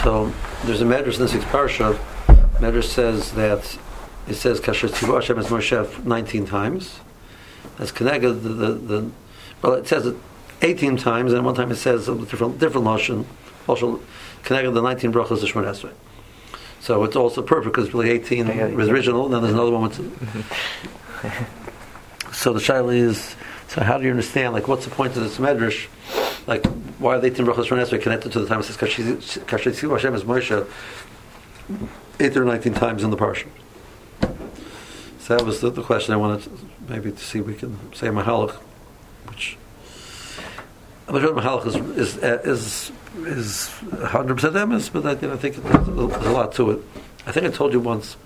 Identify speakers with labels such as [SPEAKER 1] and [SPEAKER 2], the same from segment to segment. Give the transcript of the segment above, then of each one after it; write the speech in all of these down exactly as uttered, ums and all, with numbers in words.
[SPEAKER 1] So there's a medrash in this week's parsha. Medrash says that it says Kasher Tzivu Hashem as Moshe nineteen times. That's connected the, the, the well, it says it eighteen times, and one time it says a different different lashon, also connected the nineteen brachos to Shemona Esrei. So it's also perfect because it's really eighteen was original, and then there's another one with. So the shaila is, so how do you understand? Like, what's the point of this medrash? Like, why are the eighteen brachos Shemona Esrei connected to the time it says Kasher Tzivu Hashem as Moshe eighteen or nineteen times in the parsha? So that was the, the question I wanted to, maybe to see if we can say Mahalach, which I'm not sure Mahalach is is is is one hundred percent emes, but I, you know, I think there's a, there's a lot to it. I think I told you once.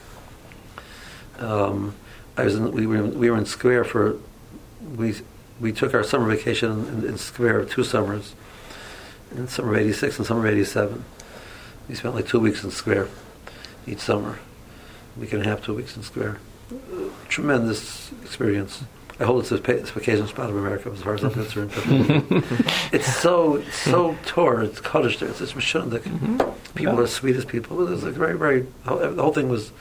[SPEAKER 1] Um, I was in, we were in, we were in Square for we we took our summer vacation in, in Square two summers, in summer of eighty-six and summer of eighty-seven. We spent like two weeks in Square each summer, a week and a half, two weeks in Square. Uh, tremendous experience. I hold it's the vacation spot of America as far as I'm concerned. It's so so Torah, it's Kaddish there, it's just Meshundik. Mm-hmm. People yeah. are sweet as people. It was like very, very, the whole thing was.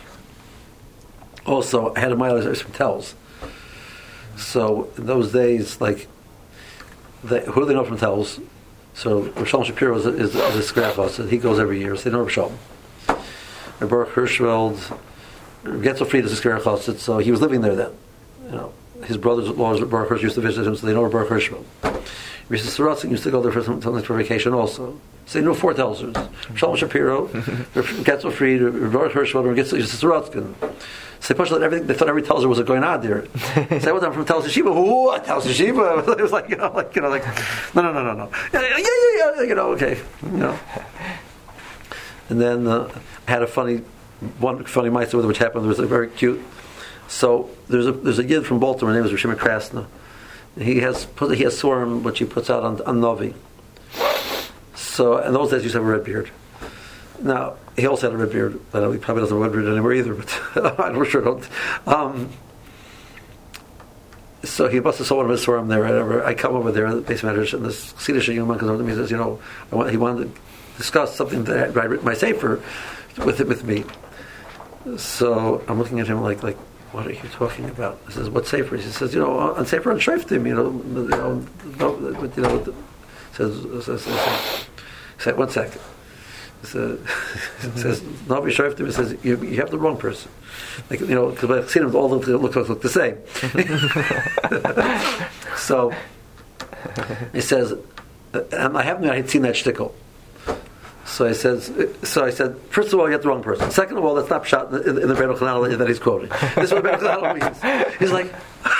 [SPEAKER 1] Also, I had a mile from Tells. So in those days, like, they, who do they know from Tells? So Rav Shalom Shapiro is, is, is a Square so he goes every year. So they know Rav Shalom. Baruch Hirschfeld gets a free to Square Chassid, so he was living there then. You know, his brothers-in-law Baruch Hirsch used to visit him, so they know Baruch Hirschfeld. Rishis Saratzin used to go there for something for vacation also. So they knew four Telsers. Shalom Shapiro, gets a free, Baruch Hirschfeld, and gets Rishis Saratzin. So they pushed out everything. They thought every Telzer was going on there. So I went down from Telzer Shiva. Who? Telzer Shiva. It was like you know, like you know, like no, no, no, no, no. Yeah, yeah, yeah, yeah. You know, okay, you know. And then uh, I had a funny, one funny mitzvah which happened. It was like, very cute. So there's a there's a yid from Baltimore. His name is Rishima Krasna. He has put he has Sorim, which he puts out on on Novi. So in those days, he used to have a red beard. Now he also had a red beard. I know he probably doesn't have a red beard anymore either, but I'm sure don't. Um, so he must have saw one of his Sorim there. Whatever. I come over there in the basement, and this Chassidish young man comes over to me and says, "You know, I want, he wanted to discuss something that I written my sefer with it with me." So I'm looking at him like like. What are you talking about? He says, what sefer? He says, you know, on sefer on Shreiftim, you know, you know, no, you know, says, says, says, says, one second. He says, says Navi Shreiftim. He says, you, you have the wrong person. Like, you know, because I've seen them all look, look, look, look the same. So he says, and I haven't I had seen that shtickle. So I said, so I said, first of all, you have the wrong person. Second of all, that's not shot in, in the Rebbe Chanal that he's quoting. This is what Rebbe Chanal means. He's like,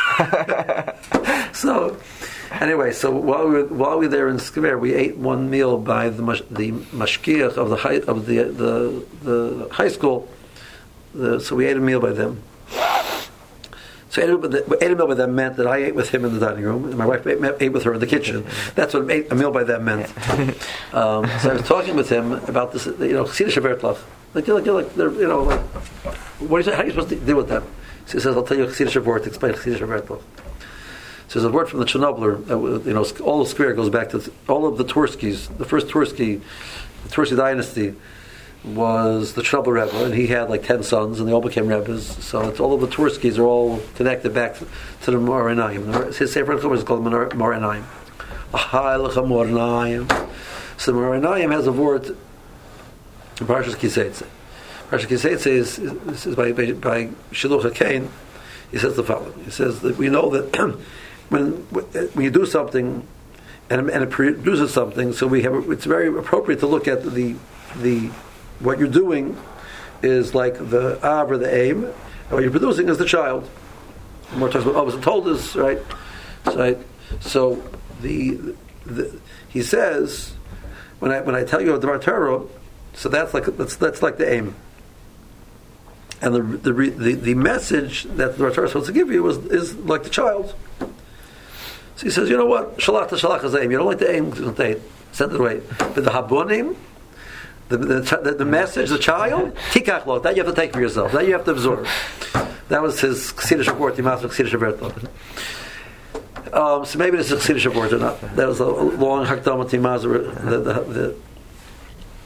[SPEAKER 1] so anyway, so while we were, while we were there in Square, we ate one meal by the the mashkiach of the high, of the the the high school. The, so we ate a meal by them. So ate a meal by them meant that I ate with him in the dining room, and my wife ate, ate with her in the kitchen. That's what a meal by them meant. Um, so I was talking with him about this, you know, Chassidish Avertlach. Like, you're like, you're like, you know, like, what is it, how are you supposed to deal with that? So he says, I'll tell you a Chassidish word to explain Chassidish Avertlach. So there's a word from the Chernobler, uh, you know, all the Square goes back to all of the Twerskis. The first Tversky, the Tversky dynasty, was the Chernobyl Rebbe, and he had like ten sons, and they all became Rebbes. So it's all of the Twerskis are all connected back to, to the Moranayim. His Sefer Chumash is called Moranayim. Ahaylecha Moranayim. So Moranayim has a word in Parshas Kiseitze. Parshas Kiseitze is, is, is by, by, by Shiluch HaKain. He says the following. He says that we know that when when you do something and, and it produces something, so we have it's very appropriate to look at the the what you're doing is like the av or the aim, and what you're producing is the child. More talks about Avos and Toldos, right? Right. So the, the he says when I when I tell you of the Torah, so that's like that's that's like the aim, and the the the, the message that the Torah is supposed to give you is is like the child. So he says, you know what? Shalach to shalach is aim. You don't like the aim, send it away. But the habonim. The, the, the, the message, the child, tikach lo, that you have to take for yourself. That you have to absorb. That was his Chassidish report, the master of Chassidish report. Um, so maybe this is a Chassidish report or not. That was a long Hakdamat Timazur. The, the, the,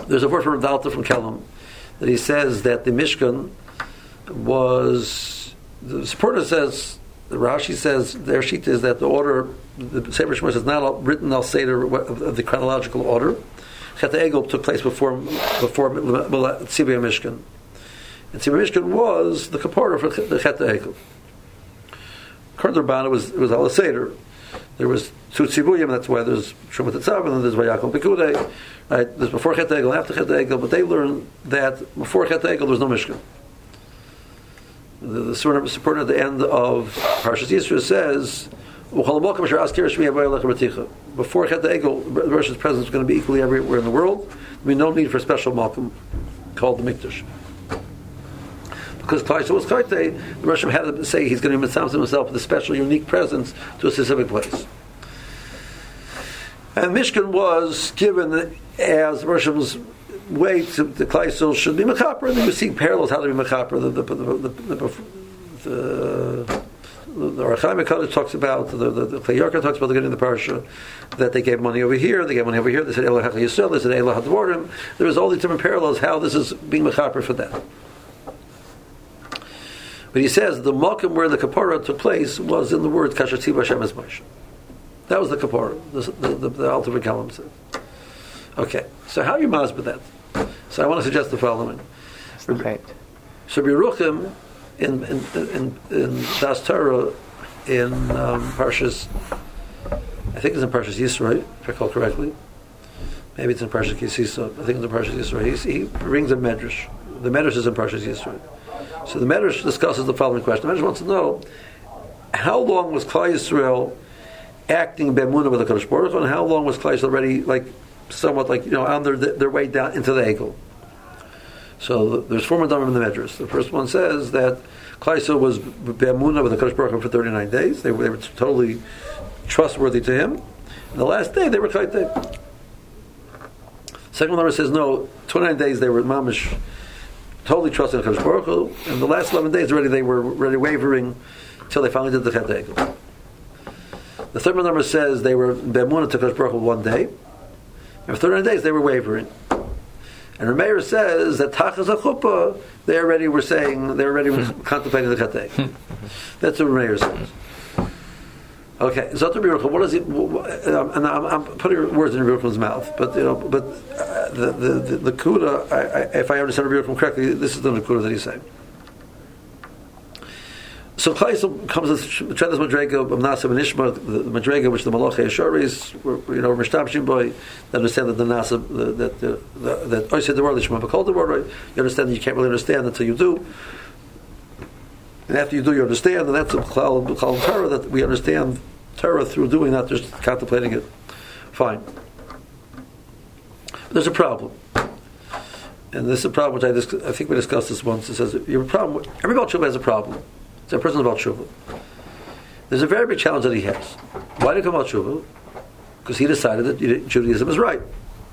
[SPEAKER 1] There's a word from Dalta from Kelm that he says that the Mishkan was, the supporter says, the Rashi says, their sheet is that the order, the Sefer Shmos is not written al Seder of the chronological order. Chet Egel took place before before Tzibur Mishkan. And Tzibur Mishkan was the kapara for the Chet Egel. According to Rabbana, it was, it was al Seder. There was two Tzibuyim, that's why there's Shumat Tzav, and then there's Vayakol Pekudei. Right? There's before Chet Egel, after Chet Egel, but they learned that before Chet Egel there's no Mishkan. The, the support at the end of Parshas Yisro says, before Chet Egel, the Rosh's presence is going to be equally everywhere in the world. There will be no need for a special Malkum called the Mikdash. Because Klaisha was Kaite, the Rosh had to say he's going to mitzvah himself with a special, unique presence to a specific place. And Mishkan was given as Rosh's way to the Klaisel should be Mechaper, and then you see parallels how to be Mechaper. The the the the the, the, the Archaim HaKadosh talks about, the the, the Klei Yarka talks about the getting the parsha that they gave money over here, they gave money over here. They said Elah HaChal Yisrael, they said Elah HaDvorim. There was all these different parallels how this is being Mechaper for them. But he says the Malkim where the Kapara took place was in the word Kasher Tziva Hashem Es Moshe. That was the Kapara. The the, the, the Alter V'Kalam said. Okay, so how are you masbid that? So I want to suggest the following.
[SPEAKER 2] Right.
[SPEAKER 1] So Yeruchim in in in, in Das Torah in um, Parshas, I think it's in Parshas Yisro, if I recall correctly. Maybe it's in Parshas Kisisa. I think it's in Parshas Yisro. He, he brings a medrash. The medrash is in Parshas Yisro. So the medrash discusses the following question. The medrash wants to know how long was Klal Yisrael acting b'emunah with the Kadosh Baruch Hu, and how long was Klal Yisrael already like somewhat like you know on their their way down into the Egel. So there's four Madamim in the medrash. The first one says that Klal Yisrael was b'emunah with the Kadosh Baruch Hu for thirty-nine days. They were, they were totally trustworthy to him. And the last day they were Klal. Second number says no, twenty-nine days they were mamish. Totally trusting Hakadosh Baruch Hu, and the last eleven days already they were already wavering until they finally did the Chet Egel. The third number says they were be'emunah to Hakadosh Baruch Hu one day, and for thirty-nine days they were wavering. And Rameir says that Tachas HaChuppah they already were saying they already were contemplating the Chet Egel. That's what Rameir says. Okay, Zotar Biruchah, what is it? And I'm, I'm putting words in Biruchah's mouth, but you know, but uh, the the the, the Kuda, I, I, if I understand Biruchah correctly, this is the Kuda that he's saying. So Klal comes with Tredas Madrega of Nasa and Ishma, the Madrega which the Malachei Asharis, you know, Mishtabshim boy, that understand that the Nasa, that the, the, that I said the word Ishma, but called the word, you understand that you can't really understand until you do. And after you do, you understand, and that's a Klal and Torah, that we understand Torah through doing, not just contemplating it. Fine. But there's a problem. And this is a problem which I, dis- I think we discussed this once. It says, you have a problem. With, every Baal Tshuva has a problem. It's a person about Tshuva. There's a very big challenge that he has. Why did he come about Tshuva? Because he decided that Judaism is right.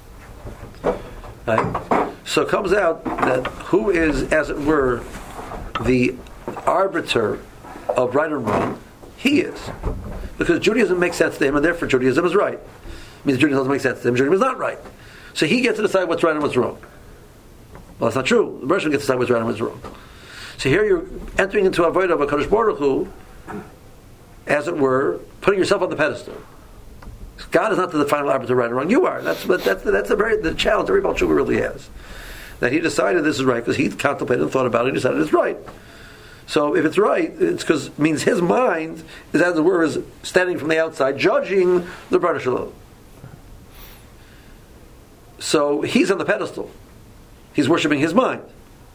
[SPEAKER 1] Right? So it comes out that who is, as it were, the arbiter of right and wrong, he is. Because Judaism makes sense to him, and therefore Judaism is right. It means Judaism doesn't make sense to him, Judaism is not right. So he gets to decide what's right and what's wrong. Well, that's not true. The Russian gets to decide what's right and what's wrong. So here you're entering into a void of a Kadosh Baruch Hu, as it were, putting yourself on the pedestal. God is not the final arbiter of right and wrong. You are. That's but that's that's the very the challenge every Baal Tshuva really has. That he decided this is right because he contemplated and thought about it and decided it's right. So if it's right, it's because it means his mind is, as it were, is standing from the outside, judging the Baruch Shalom. So he's on the pedestal. He's worshiping his mind.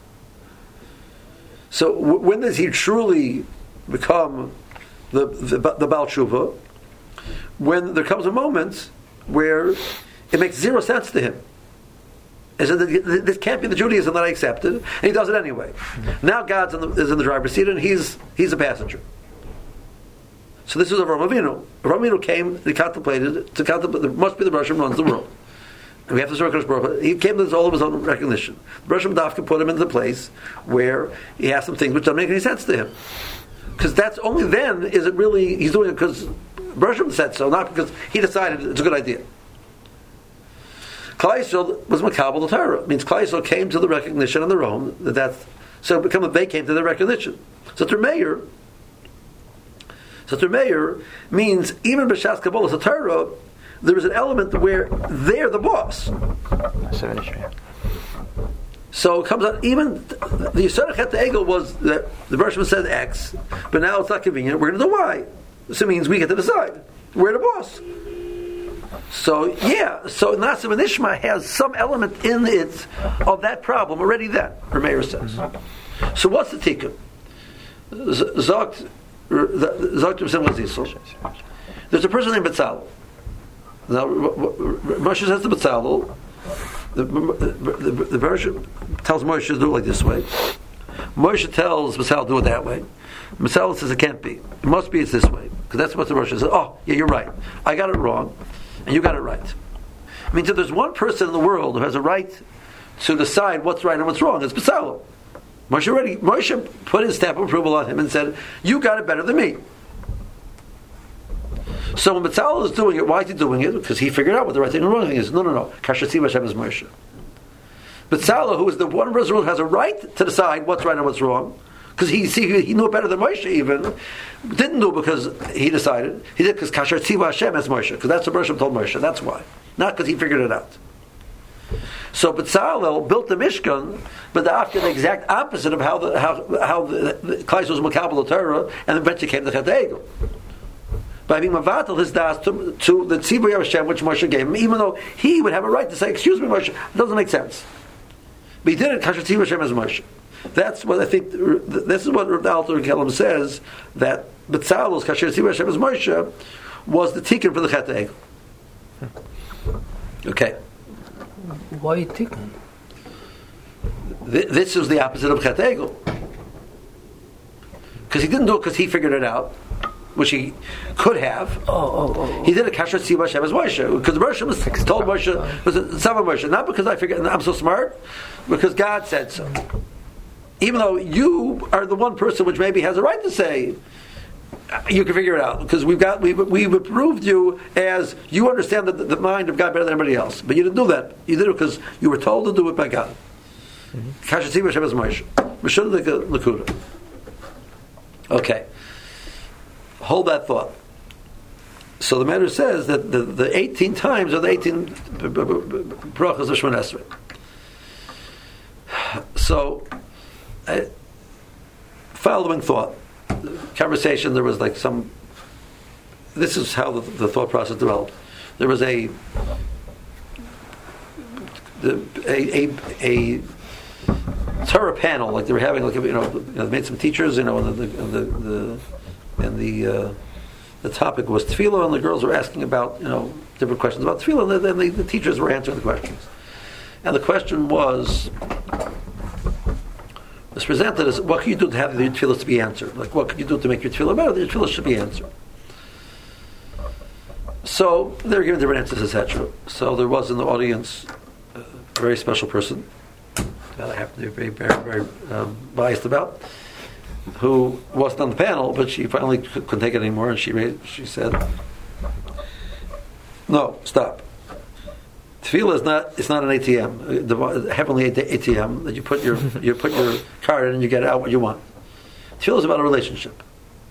[SPEAKER 1] So w- when does he truly become the the, the Baal Tshuva? When there comes a moment where it makes zero sense to him. Is that this can't be the Judaism that I accepted, and he does it anyway. Now God is in the driver's seat, and he's he's a passenger. So this is Avraham Avinu. Avraham Avinu came, he contemplated, to contemplate, there must be the Rosh who runs the world. And we have to serve Kadosh Baruch Hu. He came to this all of his own recognition. The Rosh Dafka put him into the place where he has some things which don't make any sense to him. Because that's only then is it really, he's doing it because Rosh said so, not because he decided it's a good idea. Klal Yisrael was makabel the Torah. It means Klal Yisrael came to the recognition on their own that that's, so become they came to the recognition. So their mayor, so their mayor means even b'shas kabbalas the Torah, there is an element where they're the boss. So it comes out, even the Yisod Chet Egel was that the Bershom said X, but now it's not convenient, we're going to do Y. So it means we get to decide. We're the boss. So, yeah, so Nasiv and Ishma has some element in it of that problem already then, Rameir says. Mm-hmm. So what's the tikkun? Zogt, Zogt Rebbe Zisel. There's a person named Betzalel. Now, Moshe says to Betzalel, the, the, the, the version tells Moshe to do it like this way. Moshe tells Betzalel to do it that way. Betzalel says it can't be. It must be it's this way. Because that's what the Moshe says. Oh, yeah, you're right. I got it wrong. And you got it right. I mean, so there's one person in the world who has a right to decide what's right and what's wrong. It's Betzalel. Moshe already, Moshe put his stamp of approval on him and said, you got it better than me. So when Betzalel is doing it, why is he doing it? Because he figured out what the right thing and the wrong thing is. No, no, no. Kasher Hashem is Moshe. Betzalel, who is the one person who has a right to decide what's right and what's wrong, because he see, he knew it better than Moshe even, didn't do it because he decided. He did because Kasher Tzivah Hashem as Moshe, because that's what Moshe told Moshe. That's why. Not because he figured it out. So Betzalel built the Mishkan, but the after the exact opposite of how the how how the, the Klal was makabel Torah, and eventually came the Chet Egel. By being mavatal his das to, to the Tzivah Hashem which Moshe gave him, even though he would have a right to say, "Excuse me, Moshe," it doesn't make sense. But he did it Kasher Tzivah Hashem as Moshe. That's what I think. This is what Rav Alter Kellam says, that Betzalel's Kasher Tzivah Hashem as Moshe was the tikkun for the Chet Egel. Okay.
[SPEAKER 2] Why tikkun?
[SPEAKER 1] This is the opposite of Chet Egel. Because he didn't do it because he figured it out, which he could have.
[SPEAKER 2] Oh, oh, oh.
[SPEAKER 1] He did a Kasher Tzivah Hashem as Moshe. Because Moshe was told Moshe, was a son of Moshe. Not because I figured I'm so smart, because God said so. Even though you are the one person which maybe has a right to say, you can figure it out, because we've got we've, we've approved you as you understand the, the mind of God better than anybody else. But you didn't do that. You did it because you were told to do it by God. Kasher Tzivah Hashem as Moshe. Mishul Lekuda. Okay. Hold that thought. So the matter says that the, the eighteen times are the eighteen brachas of Shemon Esrei. So, uh, following thought. Conversation, there was like some, this is how the, the thought process developed. There was a the, a, a a Torah panel, like they were having, like, you know, you know, they made some teachers, you know, and the the, the and the uh, the topic was tefillah, and the girls were asking about, you know, different questions about tefillah, and then the, the teachers were answering the questions. And the question was, it's presented as, what can you do to have your tefillah to be answered? Like, what can you do to make your tefillah better? Your tefillah should be answered. So they were giving different answers, et cetera. So there was in the audience a very special person that I happen to be very, very, very um, biased about, who wasn't on the panel, but she finally couldn't take it anymore, and she raised, she said, "No, stop. Tefillah is not, it's not an A T M, the heavenly A T M that you put your you put your card in and you get out what you want. Tefillah is about a relationship."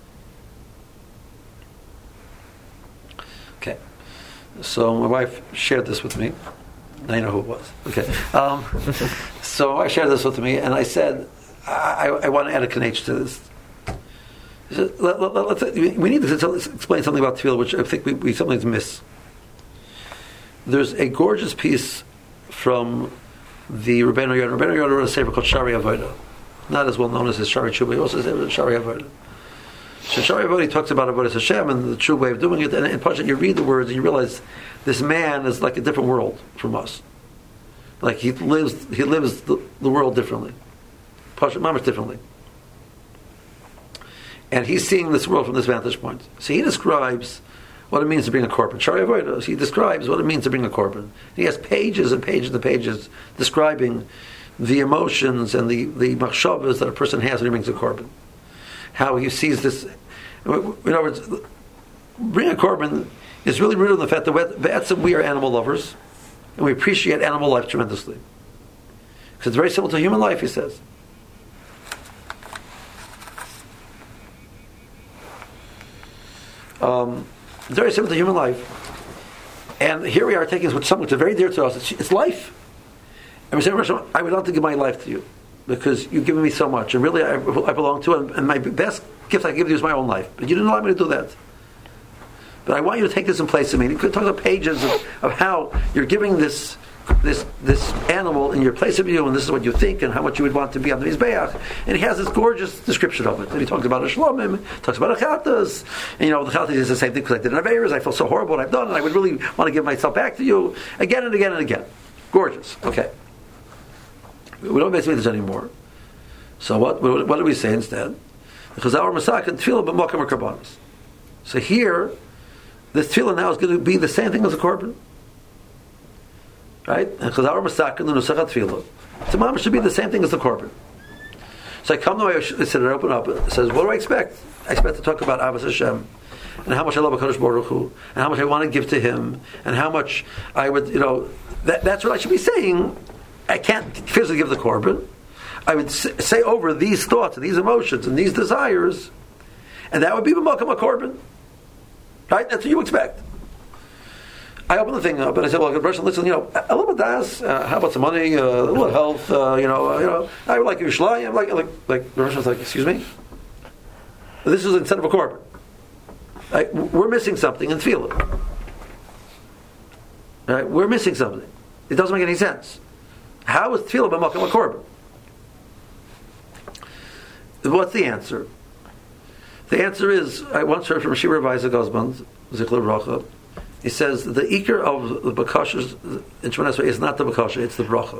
[SPEAKER 1] Okay, so my wife shared this with me. Now you know who it was. Okay, um, so I shared this with me, and I said, I, I want to add a connection to this. Said, let, let, let's, we need to explain something about tefillah, which I think we, we sometimes miss. There's a gorgeous piece from the Rabbeinu Yonah. Rabbeinu Yonah wrote a sefer called Shari Avodah, not as well known as his Shari Tshuva. He also said Shari Avodah. So Shari Avodah, he talks about Avodas Hashem and the true way of doing it. And in Pashat, you read the words and you realize this man is like a different world from us. Like he lives, he lives the, the world differently. Pashat Mamash differently. And he's seeing this world from this vantage point. So he describes what it means to bring a korban. Shari Avodah, he describes what it means to bring a korban. He has pages and pages and pages describing the emotions and the, the machshavas that a person has when he brings a korban. How he sees this. In other words, bring a korban is really rooted in the fact that we are animal lovers. and we appreciate animal life tremendously. Because it's very similar to human life, he says. Um, it's very similar to human life. And here we are taking something which is very dear to us. It's, it's life. And we say, I would love to give my life to you because you've given me so much. And really, I, I belong to it. And my best gift I give you is my own life. But you didn't allow me to do that. But I want you to take this in place of me. You could talk about pages of, of how you're giving this this this animal in your place of you, and this is what you think, and how much you would want to be on the Mizbeach. And he has this gorgeous description of it. And he talks about a shlomim, talks about a chatas. And you know, the chatas is the same thing because I did an averas. I feel so horrible what I've done, and I would really want to give myself back to you again and again and again. Gorgeous. Okay. We don't basically do this anymore. So what what do we say instead? Because our masak and tefillah b'makom or karbanos. So here, this tefillah now is going to be the same thing as a korban. Right? And Chazar Masak and the Nusach Tefillah. So Mama should be the same thing as the korban. So I come to my said I open up. It says, what do I expect? I expect to talk about Abbas Hashem and how much I love HaKadosh Baruch Hu and how much I want to give to Him and how much I would, you know, that, that's what I should be saying. I can't physically give the korban. I would say over these thoughts and these emotions and these desires, and that would be B'makam HaKorban. Right? That's what you expect. I opened the thing up and I said, "Well, good person, listen. You know, a little bit das. Uh, how about some money? Uh, a little health? Uh, you know, uh, you know. I would like you shlayim. Like, like, like." The Russian was like, "Excuse me. This is instead of a korban. Like, we're missing something in tefillah. Right? We're missing something. It doesn't make any sense. How is tefillah b'makom a korban? What's the answer? The answer is, I once heard from Shira Vaisa Gosband, Zichler Bracha. He says the ikar of the bakashas in Shemona Esrei is not the bakasha, it's the bracha.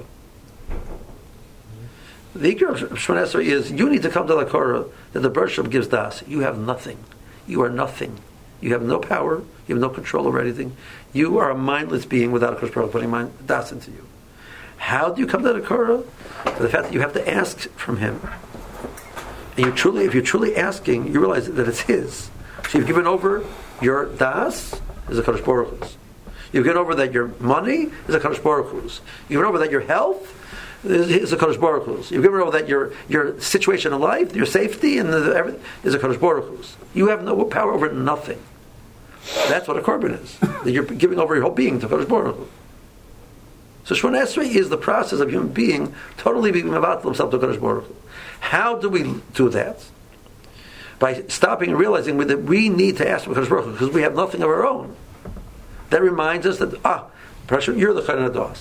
[SPEAKER 1] The ikar of Shemona Esrei is you need to come to the Korah that the Bershom gives das. You have nothing. You are nothing. You have no power. You have no control over anything. You are a mindless being without a Kosh Baruch putting mind das into you. How do you come to the Korah? The fact that you have to ask from Him. And you truly, if you're truly asking, you realize that it's His. So you've given over your das. Is a Kadosh Baruch Hu's. You've given over that your money is a Kadosh Baruch Hu's. You've given over that your health is, is a Kadosh Baruch Hu's. You've given over that your your situation in life, your safety, and the, everything is a Kadosh Baruch Hu's. You have no power over nothing. That's what a korban is. That you're giving over your whole being to Kadosh Baruch Hu. So Shemona Esrei is the process of human being totally being mevatel himself to Kadosh Baruch Hu. How do we do that? By stopping and realizing that we need to ask for Kadosh Baruch Hu because we have nothing of our own. That reminds us that, ah, pressure, you're the Chayran Adas.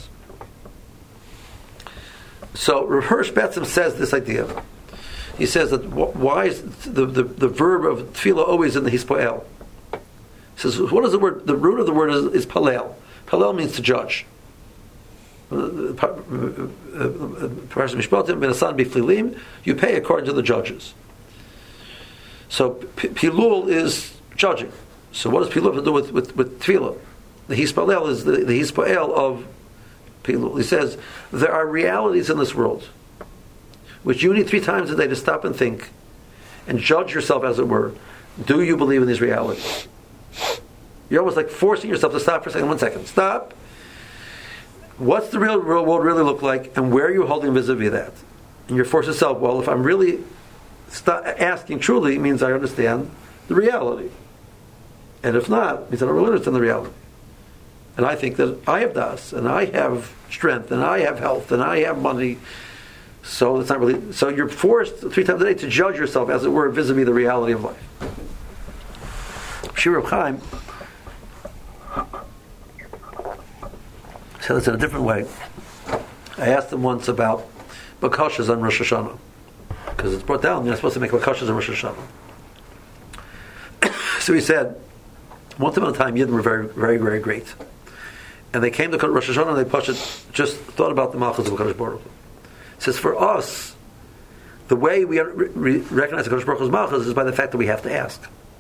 [SPEAKER 1] So Rav Hirsch Betzim says this idea. He says that why is the, the, the verb of tefillah always in the Hispoel? He says, what is the word? The root of the word is, is palel. Palel means to judge. You pay according to the judges. So pilul is judging. So what does pilul have to do with, with, with tefillah? The hispalel is the, the hispael of pilul. He says there are realities in this world which you need three times a day to stop and think and judge yourself, as it were. Do you believe in these realities? You're almost like forcing yourself to stop for a second. One second. Stop. What's the real, real world really look like, and where are you holding vis-a-vis that? And you're forced yourself, well, if I'm really Stop asking truly means I understand the reality, and if not, it means I don't really understand the reality. And I think that I have das, and I have strength, and I have health, and I have money. So it's not really. So you're forced three times a day to judge yourself, as it were, vis-a-vis the reality of life. Shir Chaim said this in a different way. I asked him once about bakashas on Rosh Hashanah. Because it's brought down, you're not supposed to make bakashas on Rosh Hashanah. So he said, once upon a time, Yidden were very, very, very great. And they came to Rosh Hashanah and they Pashat just thought about the Malchus of HaKadosh Baruch Hu. He says, for us, the way we re- recognize HaKadosh Baruch Hu's Malchus is by the fact that we have to ask.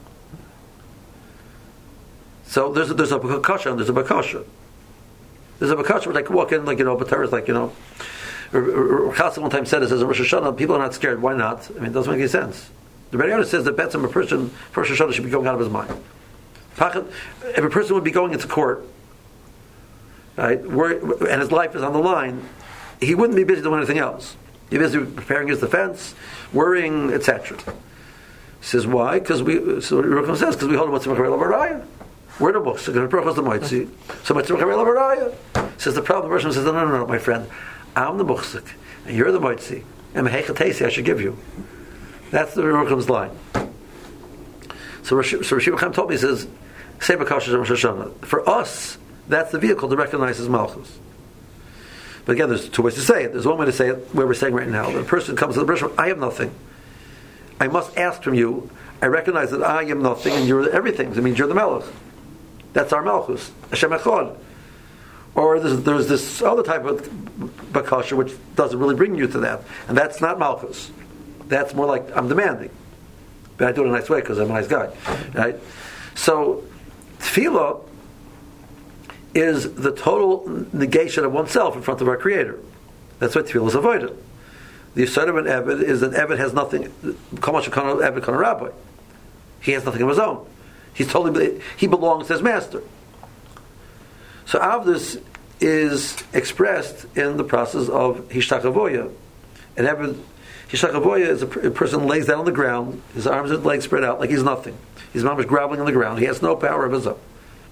[SPEAKER 1] So there's a, there's a bakasha and there's a bakasha. There's a bakasha where I can walk in, like, you know, but terrorists, like, you know, Chassid one time said it, says in Rosh Hashanah, people are not scared. Why not? I mean, it doesn't make any sense. The Rebbe says that Betzim, a person for Rosh Hashanah should be going out of his mind. If a person would be going into court right? Wor- and his life is on the line, he wouldn't be busy doing anything else. He'd be busy preparing his defense, worrying, et cetera. He says, why? Because we, so Rucham says, because we hold him with Tzemach Harei Lavaraya. We're the books. So Baruch was the Moitzi. So my Tzemach Harei Lavaraya. Says the problem. The person says, no, no, no, no, my friend. I'm the Muchzik, and you're the Moitzi. And Mehechatesi I should give you. That's the Rucham's line. So Rashi so Chaim told me, he says, say Bakasha Rosh Hashanah. For us, that's the vehicle to recognize his Malchus. But again, there's two ways to say it. There's one way to say it where we're saying right now. The person comes to the Rosh, I have nothing. I must ask from you. I recognize that I am nothing and you're everything. It means you're the Melech. That's our Malchus. Hashem Echad. Or there's, there's this other type of Bakasha which doesn't really bring you to that. And that's not Malchus. That's more like I'm demanding. But I do it in a nice way because I'm a nice guy. Right? So, Tefillah is the total negation of oneself in front of our Creator. That's why Tefillah is avoided. The Yisod of an Eved is that Eved has nothing. Eved kan rabbi. He has nothing of his own. He's totally he belongs to his master. So Avdus is expressed in the process of Hishtachavoya. And Eved Hishtachavoya is a, a person lays down on the ground, his arms and legs spread out like he's nothing. His mom is groveling on the ground. He has no power of his own.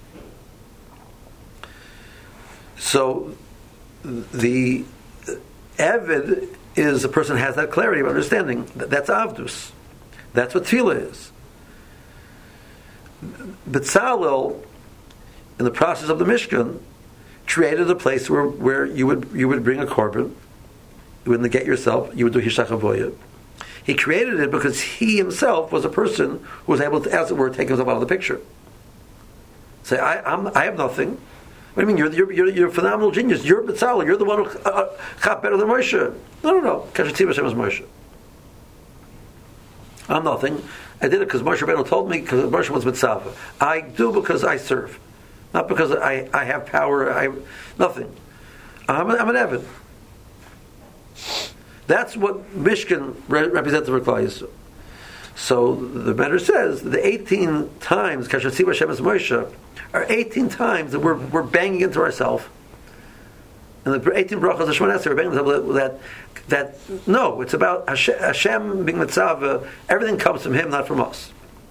[SPEAKER 1] So the Eved is a person who has that clarity of understanding. That's Avdus. That's what Tefillah is. Betzalel, in the process of the Mishkan, created a place where, where you would you would bring a korban, you would negate yourself, you would do Hishtachavoya. He created it because he himself was a person who was able to, as it were, take himself out of the picture. Say, I, I'm, I have nothing. What do you mean? You're, you're, you're, you're a phenomenal genius. You're Betzalel. You're the one who uh, got better than Moshe. No, no, no. Kashativ Hashem is Moshe. I'm nothing. I did it because Moshe Rabbeinu told me, because Moshe was Mitzvah. I do because I serve. Not because I, I have power. I nothing. I'm, a, I'm an Eved. That's what Mishkan re- represents for Klal Yisrael. So the matter says the eighteen times Kashativ Hashem is Moshe are eighteen times that we're we're banging into ourselves, and the eighteen brachas of Shemona Esrei are banging into that that no, it's about Hashem, Hashem being mitzvah. Everything comes from Him, not from us.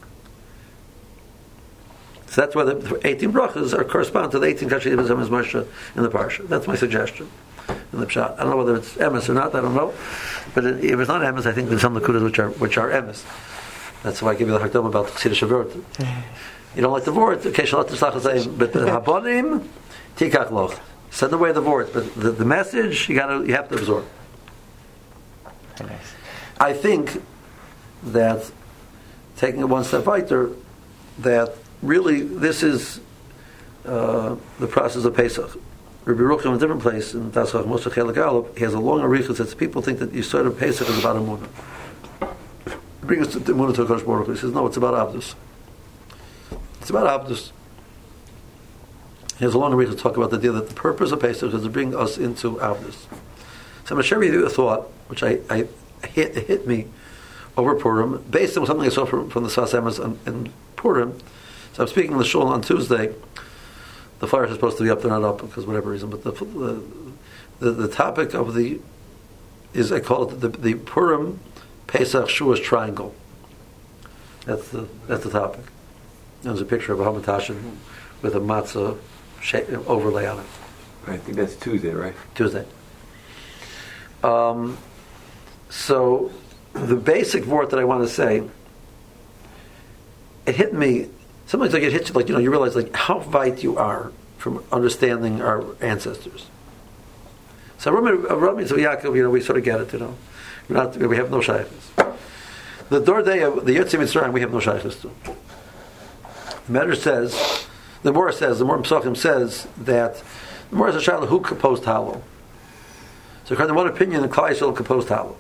[SPEAKER 1] So that's why the eighteen brachas are correspond to the eighteen Kashativ Hashem is Moshe in the parsha. That's my suggestion in the pshat. I don't know whether it's emes or not. I don't know, but if it's not emes, I think there's some nakudas which are which are emes. That's why I give you the hakdom about Chassidus Shavot. You don't like the word, okay, shalat t'slach, but the habonim tikach loch. Send away the words, but the, the message you got to you have to absorb.
[SPEAKER 3] Nice.
[SPEAKER 1] I think that taking it one step further, that really this is uh, the process of Pesach. Rabbi Rucham in a different place in Tasach Moshe Chelik Aleph, he has a long arichah that people think that Yisod of Pesach is about Emunah. Bring us to Emunah to Kodesh Baruch Hu. He says no, it's about Avdus. It's about Avdus. He has a long arichah to talk about the deal that the purpose of Pesach is to bring us into Avdus. So I'm going to share with you a thought which I, I hit, hit me over Purim, based on something I saw from, from the Sas Emes in, in Purim. So I'm speaking in the shul on Tuesday. The flyers are supposed to be up, they're not up because whatever reason. But the the, the, the topic of the is I call it the, the Purim Pesach Shuas triangle. That's the that's the topic. There's a picture of a Hamatashin with a matzah shape, overlay on it.
[SPEAKER 4] I think that's Tuesday, right?
[SPEAKER 1] Tuesday. Um, so the basic word that I want to say, it hit me. Sometimes like it hits you, like you know, you realize like how weit you are from understanding our ancestors. So Rami so Yaakov, you know, we sort of get it, you know. We're not, we have no shaykhs. The Dordei of the Yetzi Mitzrayim, we have no shaykhs to. The Medrash says, the Morah says, the Morah Pesachim says that the Morah is a shayla who composed Hallel. So according to one opinion, the Klal Yisrael composed Hallel.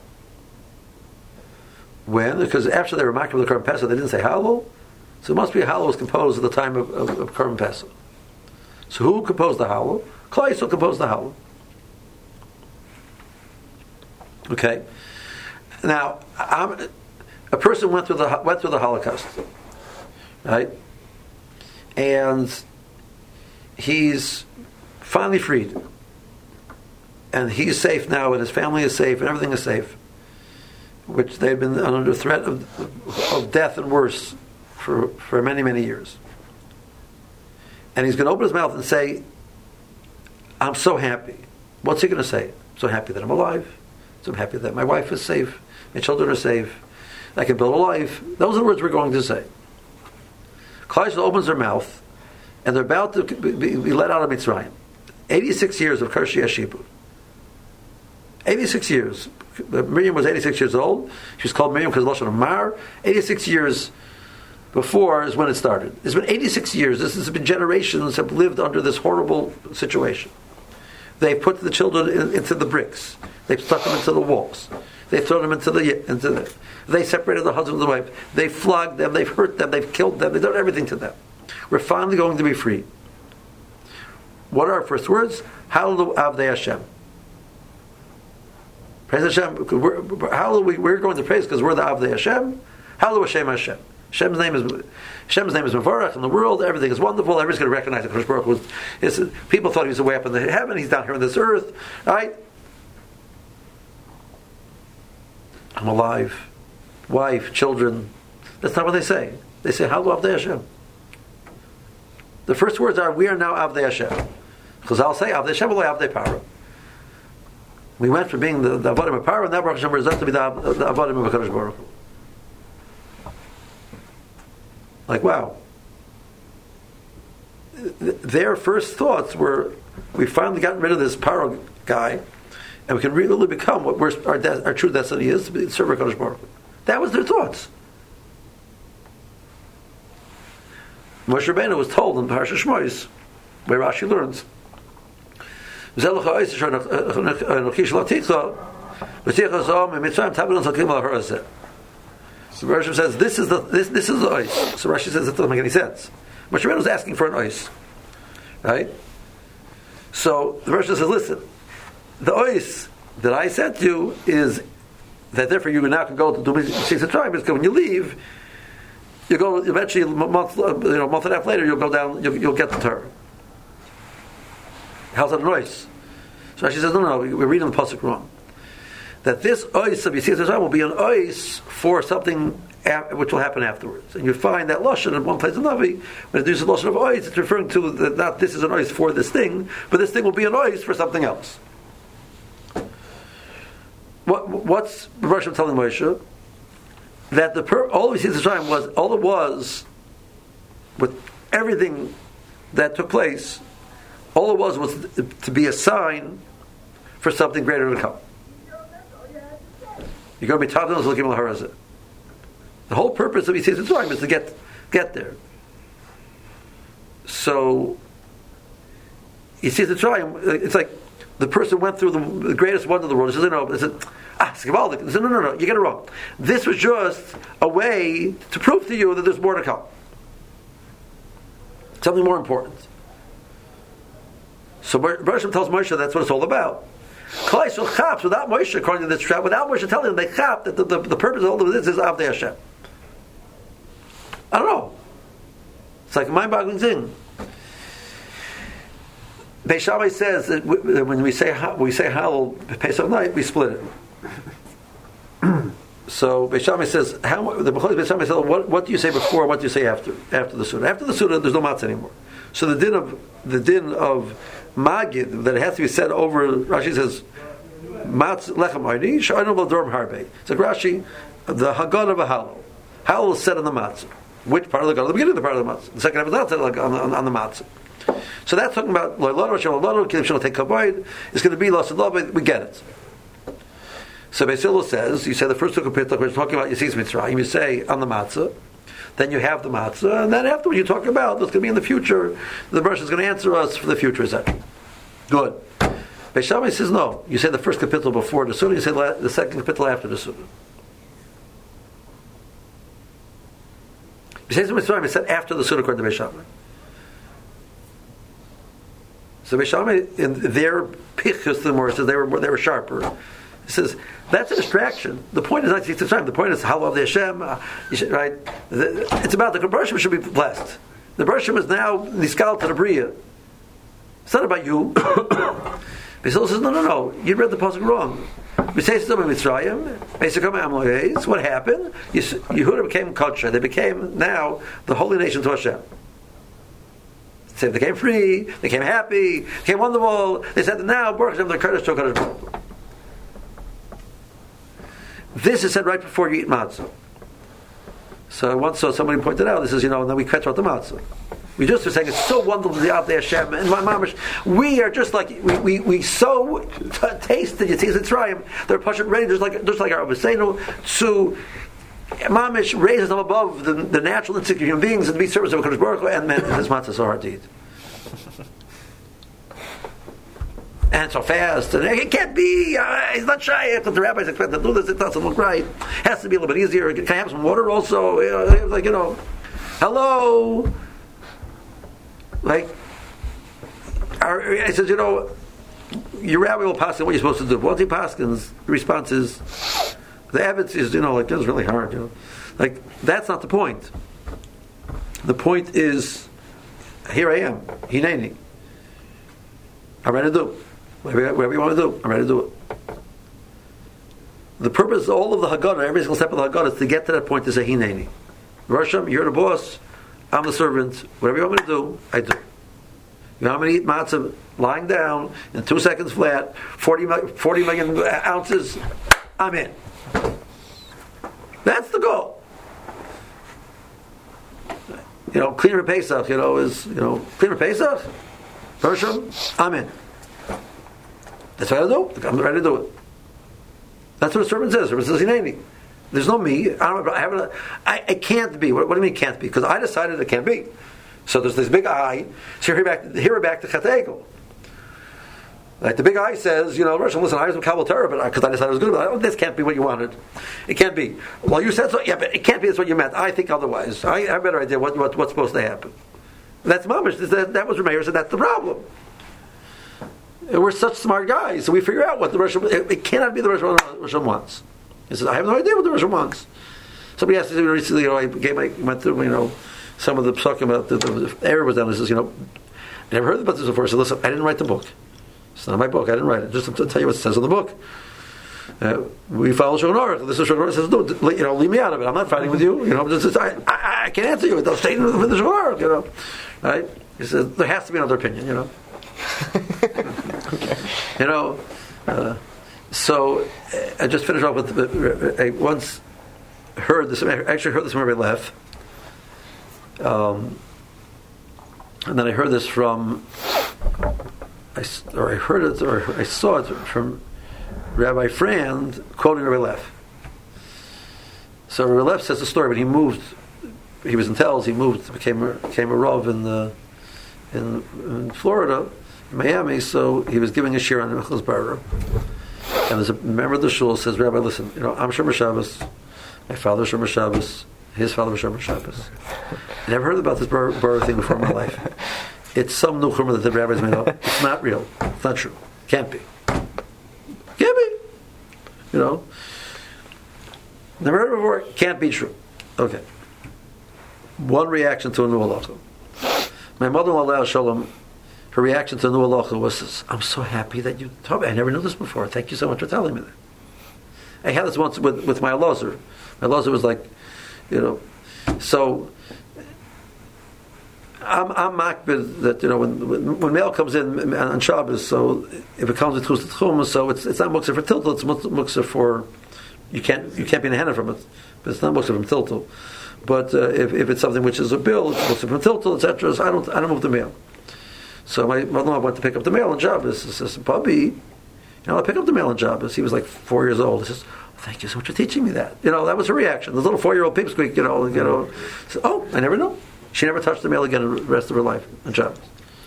[SPEAKER 1] When? Because after they were making the Korban Pesach, they didn't say Hallel. So it must be a Hallel was composed at the time of, of, of Korban Pesach. So who composed the Hallel? Klal Yisrael composed the Hallel. Okay. Now, I'm, a person went through the went through the Holocaust, right? And he's finally freed. And he's safe now, and his family is safe, and everything is safe, which they've been under threat of, of death and worse for, for many, many years. And he's going to open his mouth and say, I'm so happy. What's he going to say? I'm so happy that I'm alive. So I'm happy that my wife is safe. My children are safe. I can build a life. Those are the words we're going to say. Klal Yisrael opens their mouth, and they're about to be, be let out of Mitzrayim. eighty-six years of Kershi Yashiput. eighty-six years. Miriam was eighty-six years old. She was called Miriam because of Lashon Mar. eighty-six years before is when it started. It's been eighty-six years. This has been generations have lived under this horrible situation. They've put the children in, into the bricks. They've stuck them into the walls. They've thrown them into the into the. They separated the husband and the wife. They've flogged them. They've hurt them. They've killed them. They've done everything to them. We're finally going to be free. What are our first words? Hallelu Avdei Hashem. Praise Hashem. We're, hallelu, we're going to praise because we're the Avdei Hashem. Hallelu Hashem Hashem. Hashem's name is Hashem's name is Mevorach in the world. Everything is wonderful. Everybody's going to recognize that Kadosh Baruch Hu is. People thought he was way up in the heaven. He's down here on this earth, right? I'm alive, wife, children. That's not what they say. They say Hallelu Avdei Hashem. The first words are, we are now Avdei Hashem. Because I'll say Avdei Hashem, Avdei Paro. We went from being the, the Avodim of Paro, and now Baruch Hashem results to be the, the Avodim of Kadosh Baruch Hu. Like, wow. Their first thoughts were, we finally gotten rid of this Paro guy, and we can really become what we're, our, de- our true destiny is, to be serve Kadosh Baruch Hu. That was their thoughts. Moshe Rabbeinu was told in Parashat Shmos, where Rashi learns, so Rashi says, this is the this this is the ois. So Rashi says it doesn't make any sense. Moshe Rabbeinu was asking for an ois. Right? So the Rashi says, listen, the ois that I sent you is that therefore you now can go to do six of time, because when you leave, you go eventually a month, you know, a month and a half later, you'll go down, you'll, you'll get the Torah. How's that a noise? So she says, no, no, we're reading the pasuk wrong. That this ois of Yisrael Torah will be an ois for something which will happen afterwards. And you find that lashon in one place in Navi, when it uses lashon of ois, it's referring to the, not this is an ois for this thing, but this thing will be an ois for something else. What, what's the Rosh telling Moshe? That the per, all of Yisrael Torah was all it was with everything that took place. All it was was to be a sign for something greater to come. You're going to be Tavdil looking at Harazah. The whole purpose of Yisrael Torah is to get get there. So Yisrael Torah, it's like the person went through the, the greatest wonder of the world. He says, no, he said, ah, it's Gavaldik. He said, no, no, no, you get it wrong. This was just a way to prove to you that there's more to come. Something more important. So Baruch Hashem tells Moshe that's what it's all about. Klal Yisrael chaps without Moshe, according to this trap, without Moshe telling them, they chap that the, the, the purpose of all of this is Avdei Hashem. I don't know. It's like a mind-boggling thing. Beis Shammai says that when we say we say Hallel Pesach night, we split it. So Beis Shammai says, how, the Beis Shammai says, what, what do you say before? What do you say after? After the Sunnah. After the Sunnah, there's no matzah anymore. So the din of the din of Magid that it has to be said over. Rashi says, "Matz lechem ayni sh'aynu v'dorm harbe." It's like Rashi, the Haggadah of a Hallel. Hallel is said on the matzah. Which part of the Haggadah? The beginning of the part of the matzah. The second half is not said like on, on, on the matzah. So that's talking about lo'ilonu Hashem lo'ilonu kilim shelo take kavod. It's going to be lost in love. We get it. So Beis Hillel says, you say the first two kapitals, we're talking about Yetzias Mitzrayim. You say on the matzah. Then you have the matzah, and then afterwards you talk about what's going to be in the future. The verse is going to answer us for the future, et cetera. Good. Beis Shammai says no. You say the first capital before the Sunnah. You say the second capital after the Sunnah. Yetzias Mitzrayim is said after the Sunnah according to Beis Shammai. So Beis Shammai in their pichus the more says they were they were sharper. He says that's a distraction. The point is not Yetzias Mitzrayim. The point is how love the Hashem. Uh, you should, right? The, it's about the Baruch Hashem should be blessed. The Baruch Hashem is now niskal to the Bria. It's not about you. Basil says, no, no, no. You read the pasuk wrong. What happened? Yehuda became culture. They became now the holy nation to Hashem. They became free. They became happy. They became wonderful. They said now, Baruch Hashem, they're Kodesh to Kodesh Baruch Hu. This is said right before you eat matzah. So I once saw somebody pointed out. This is, you know, and then we cut out the matzah. We just were saying it's so wonderful to be out there, Hashem, and my mamish. We are just like we we, we so t- tasted. You see, it's Ryan. They're pushing ready, just like just like our Abisenu to mamish raises them above the, the natural instinct of human beings and to be servants of Hakadosh Baruch Hu. And man, this matzah is so hard to eat, and so fast. And it can't be. Uh, he's not shy. But the rabbis expect to do this. It doesn't look right. It has to be a little bit easier. Can I have some water also? You know, like you know, hello. Like, our, I says, you know, your rabbi will paskin what you're supposed to do. But once he paskins, the response is, the evidence is, you know, like, this is really hard, you know. Like, that's not the point. The point is, here I am, hineni. I'm ready to do. Whatever, whatever you want to do, I'm ready to do it. The purpose, all of the Haggadah, every single step of the Haggadah is to get to that point to say hineni. Rosham, you're the boss. I'm the servant. Whatever you want me to do, I do. You want me to eat matzah lying down in two seconds flat, forty, forty million ounces, I'm in. That's the goal. You know, cleaner Pesach, you know, is, you know, cleaner Pesach, Hersham, I'm in. That's what I do. I'm ready to do it. That's what a servant says. Servant says, Hineni. There's no me. I don't. I haven't. I, I can't be. What, what do you mean can't be? Because I decided it can't be. So there's this big I. So here we're back. Here we're back to Chateikel. Like the big I says, you know, Russian. Listen, I was a Kabbalah Torah, but because I, I decided it was good, but oh, this can't be what you wanted. It can't be. Well, you said so. Yeah, but it can't be. That's what you meant. I think otherwise. I, I have a better idea what, what what's supposed to happen. That's mamish. That, that was Rameir said. That's the problem. And we're such smart guys, so we figure out what the Russian. It, it cannot be the Russian Russian wants. He says, I have no idea what the Russian wants. Somebody asked me recently, you know, I gave my, went through, you know, some of the psukim about the, the, the error was down. He says, you know, I never heard about this before. I said, listen, I didn't write the book. It's not my book. I didn't write it. Just to tell you what it says in the book. Uh, we follow Shulchan Aruch. This is Shulchan Aruch says, no, you know, leave me out of it. I'm not fighting with you. You know, just, just, I, I, I can't answer you. It's staying with the Shulchan Aruch, you know. Right? He says, there has to be another opinion, you know. Okay. You know, uh, so uh, I just finished off with, uh, I once heard this, I actually heard this from Rabbi Leff. Um, and then I heard this from, I, or I heard it, or I saw it from Rabbi Frand quoting Rabbi Leff. So Rabbi Leff says the story, but he moved, he was in Tells, he moved, became a, became a Rav in, the, in, in Florida, Miami, so he was giving a shir on Michlas Barra. And there's a member of the shul says, Rabbi, listen, you know, I'm Shomer Shabbos, my father's Shomer Shabbos, his father was Shomer Shabbos. I never heard about this Barra, Barra thing before in my life. It's some new chumrah that the rabbis made up. It's not real. It's not true. Can't be. Can't be. You know. Never heard it before. Can't be true. Okay. One reaction to a new halacha. My mother-in-law, Leah Shalom, her reaction to the new halacha was, I'm so happy that you told me. I never knew this before. Thank you so much for telling me that. I had this once with, with my Elazar. My Elazar was like, you know, so I'm I'm makbid that, you know, when when, when mail comes in on Shabbos, so if it comes with Chus Tchum, so it's it's not muktzah for tiltul, it's muktzah for, you can't you can't be in a henna from it, but it's not muktzah from tiltul. But uh, if if it's something which is a bill, it's muktzah from tiltul, et cetera. So I don't I don't move the mail. So my mother-in-law went to pick up the mail on Shabbos. He says, Bubby, you know, I pick up the mail on Shabbos. He was like four years old. He says, thank you so much for teaching me that. You know, that was her reaction. The little four-year-old pipsqueak, you know, you know. Said, oh, I never knew. She never touched the mail again in the rest of her life on Shabbos.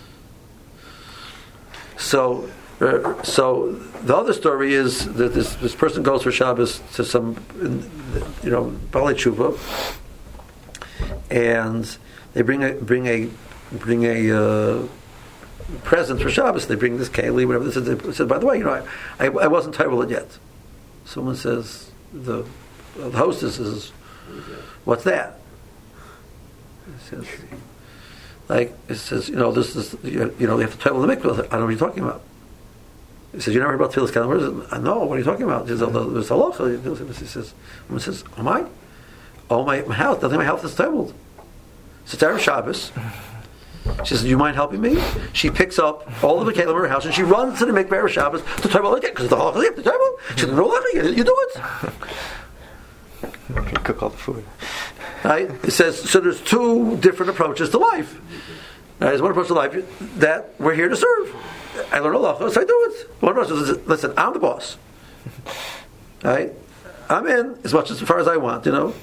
[SPEAKER 1] So, uh, so the other story is that this this person goes for Shabbos to some, you know, Balei Tshuva, and they bring a bring a bring a uh, present for Shabbos. They bring this keli, whatever. This is. They said, by the way, you know, I I, I wasn't told it yet. Someone says, the, the hostess says, what's that? He says, Like it says, you know, this is you, you know, they have to tell the mikvah. I don't know what you're talking about. He says, you never heard about tefillas kelim? I know. What are you talking about? He says, oh, there's halacha. He says, he says, oh my, oh my, my house. Nothing. My house is tumbled. So it's Erev Shabbos. She says, do you mind helping me? She picks up all of the kelim in her house and she runs to the mikvah Erev Shabbos to table again because the halacha is the table. She says, no, you, you do it.
[SPEAKER 3] You cook all the food.
[SPEAKER 1] Right? It says, so there's two different approaches to life. Right? There's one approach to life that we're here to serve. I learn halacha, so I do it. One approach is, listen, I'm the boss. Right? I'm in as much as, as far as I want, you know.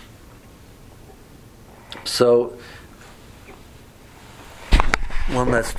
[SPEAKER 1] So, one last